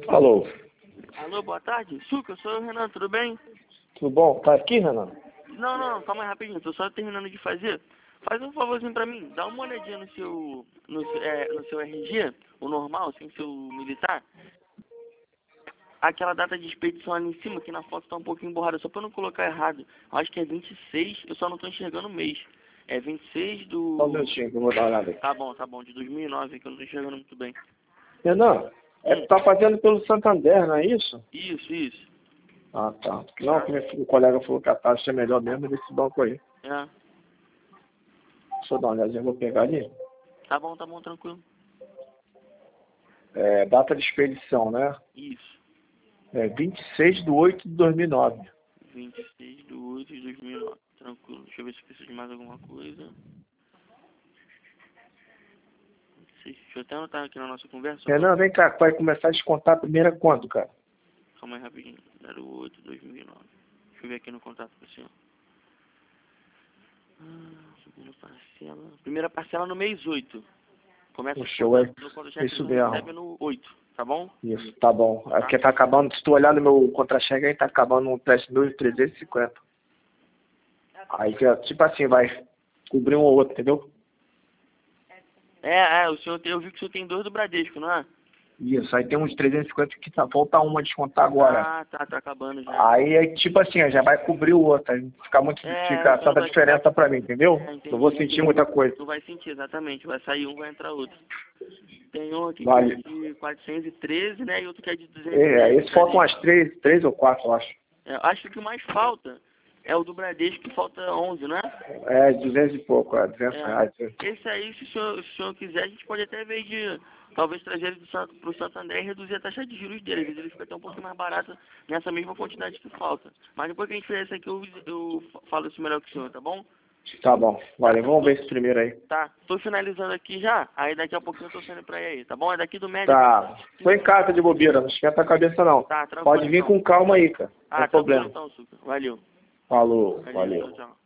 Alô, Alô, boa tarde. Suca, eu sou o Renan, tudo bem? tudo bom? Tá aqui, Renan? Não, calma aí rapidinho, tô só terminando de fazer. Faz um favorzinho pra mim, dá uma olhadinha no seu RG, o normal, sem ser o militar. Aquela data de expedição ali em cima, que na foto tá um pouquinho borrada, só pra eu não colocar errado. Eu acho que é 26, eu só não tô enxergando o mês. É 26 Só um do... minutinho que eu vou dar uma olhada. Tá bom, de 2009, que eu não tô enxergando muito bem. Renan, tu tá fazendo pelo Santander, não é isso? Isso. Ah, tá. Não, que o colega falou que a taxa é melhor mesmo desse banco aí. É, Deixa eu dar uma olhadinha, eu vou pegar ali. tá bom, tranquilo. É, data de expedição, né? Isso. É 26/8/2009. 26 de 8 de 2009. Tranquilo. Deixa eu ver se preciso de mais alguma coisa. Deixa eu até anotar aqui na nossa conversa. Renan, vem cá, vai começar a descontar a primeira quando, cara? Calma aí rapidinho. 08 de 2009. Deixa eu ver aqui no contato pro senhor. Segunda parcela. Primeira parcela no mês 8. Começa O show é no contra-cheque isso você recebe mesmo. no 8. Tá bom? Isso, tá bom. É porque tá acabando, se tu olhar no meu contra-cheque aí, tá acabando um 3.350. Aí, tipo assim, vai cobrir um ou outro, entendeu? O senhor eu vi que o senhor tem dois do Bradesco, não é? Isso, aí tem uns 350 que tá, falta uma descontar agora. Ah, tá acabando já. Aí é tipo assim, ó, já vai cobrir o outro. Aí fica muito, fica Você não tanta vai diferença pra mim, entendeu? entendi. Não vou sentir muita coisa. Tu vai sentir, exatamente. Vai sair um, vai entrar outro. Tem um aqui que é Vale. de 413, né? E outro que é de 210. Esse faltam umas três ou quatro, eu acho. Acho que o que mais falta é o do Bradesco, que falta 11, né? É, 200 e pouco, 200 reais. Esse aí, se o senhor quiser, a gente pode até ver de talvez trazer ele pro Santander e reduzir a taxa de juros dele. Às vezes ele fica até um pouquinho mais barato nessa mesma quantidade que falta. Mas depois que a gente fizer isso aqui, eu falo isso melhor com o senhor, tá bom? Tá bom, valeu. Vamos ver esse primeiro aí. Tá, tô finalizando aqui já, aí daqui a pouquinho eu tô saindo pra aí, tá bom? É daqui do médico. Tá. Tô em casa de bobeira, não esquenta a cabeça não. Tá, tranquilo. Pode vir Então. com calma aí, cara. Não tem Tranquilo problema. então, Suca. Valeu. Falou, Valeu, valeu. tchau.